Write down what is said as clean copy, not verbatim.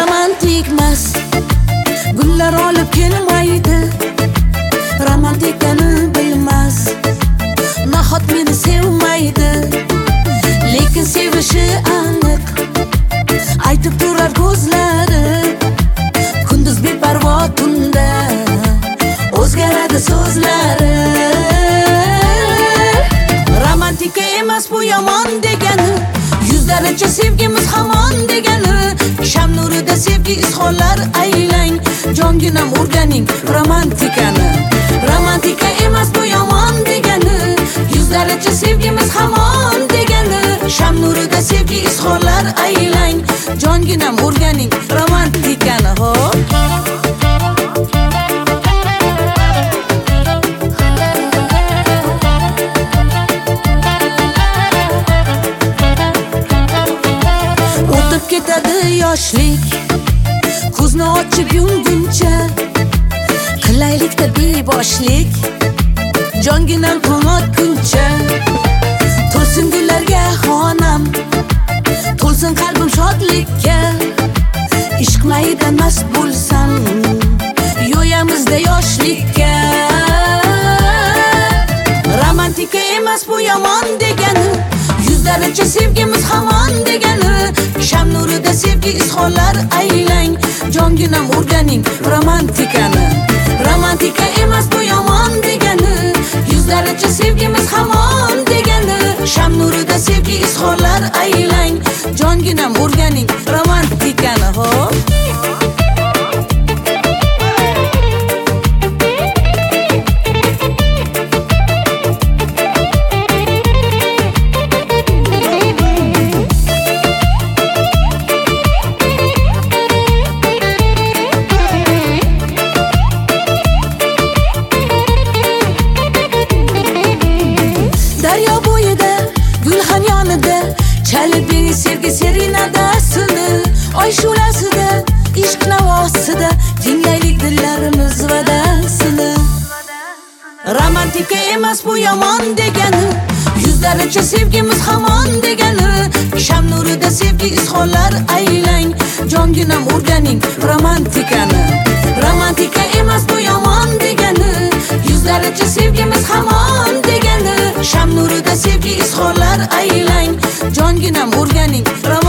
romantikmas, gullar olib kelmaydi, romantikani bilmas, nahot meni sevmaydi, lekin sevishi aniq, aytib turar ko'zlari, kunduz beparvo, tunda o'zgaradi so'zlari. Romantika emas bu yomon degani, yuzlaricha sevgimiz hamon degani, sham nurida sevgi izhorlar aylang, jonginam o'rganing romantikani. Romantika emas bu yomon degani, yuzlaricha sevgimiz hamon degani, sham nurida sevgi izhorlar aylang, jonginam o'rganing romantikani. O'tib ketadi yoshlik, ko'zni ochib yumguncha, qilaylikda beboshlik, jonginam to'ng'otguncha. To'lsin gullarga xonam, to'lsin qalbim shodlikka, ishq mayidan mast bo'lsam, yo'yamizda yoshlikka. Romantika emas bu yomon degani, yuzlaricha sevgimiz hamon degani, sham nurida sevgi izhorlar aylang, jonginam o'rganing romantikani. Romantika emas bu yomon degani, yuzlaricha sevgimiz hamon degani, sham nurida sevgi izhorlar aylang, jonginam o'rganing romantikani. Daryo bo'yida, gulxan yonida, chalib bering sevgi serenadasini, oy shulasida, ishq navosida, tinglaylik dillarimiz vadasini. Romantika emas bu yomon degani, yuzlaricha sevgimiz hamon degani, sham nurida sevgi izhorlar aylang, jonginam o'rganing romantikani. Romantika emas bu yomon degani, yuzlaricha sevgimiz hamon degani, sham nurida sevgi izhorlar aylang, jonginam o'rganing romantikani.